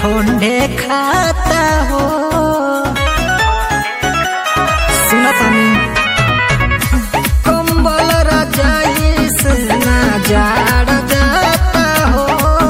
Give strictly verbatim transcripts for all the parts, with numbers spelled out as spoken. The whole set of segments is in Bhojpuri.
ठंडे खाता हो। सुना तानी कंबल रजाई से ना जाड़ जाता हो।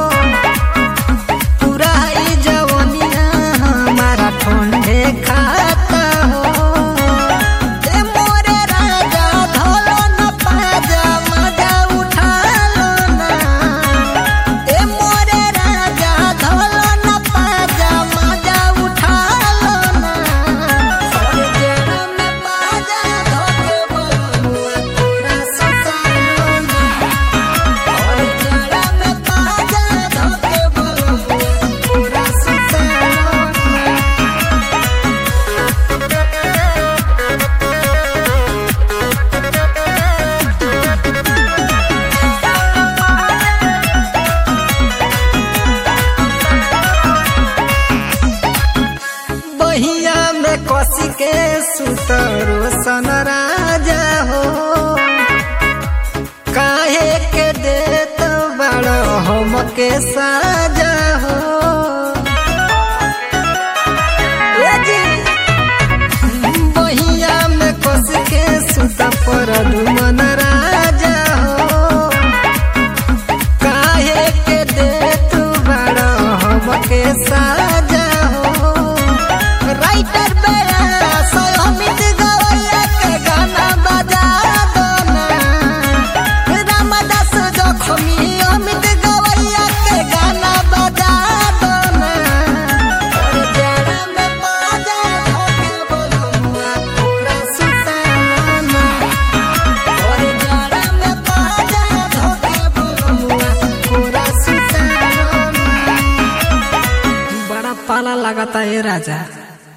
पूरा ही जवानिया हमारा ठंडे खाता हो। ए मोरे राजा धोलो न पाजा मजा उठा लो ना। ए मोरे राजा धोलो न पाजा मजा उठा लो ना। और जेड़ा में पाजा धोके बलुआ पूरा सुता लो ना। और जेड़ा में पाजा धोके बलुआ पूरा सुता लो ना। बहिया में कसी के सुतरो सन राजा हो। काहे के देत बड़ो हम के साजा हो। ए जी बहिया में कस के सुता पर दुमन राजा हो। काहे के देत बड़ो हम के साजा हो। राइटर बेरा सोहमित गवैया के गाना बजा दो ना। रामदास जखमी अमित गवैया के गाना बजा दो ना। और जेड़ा में पाजा धोके बलुआ पूरा सुता लो ना। और जेड़ा में पाजा धोके बलुआ पूरा सुता लो ना। बड़ा पाला लगाता है राजा।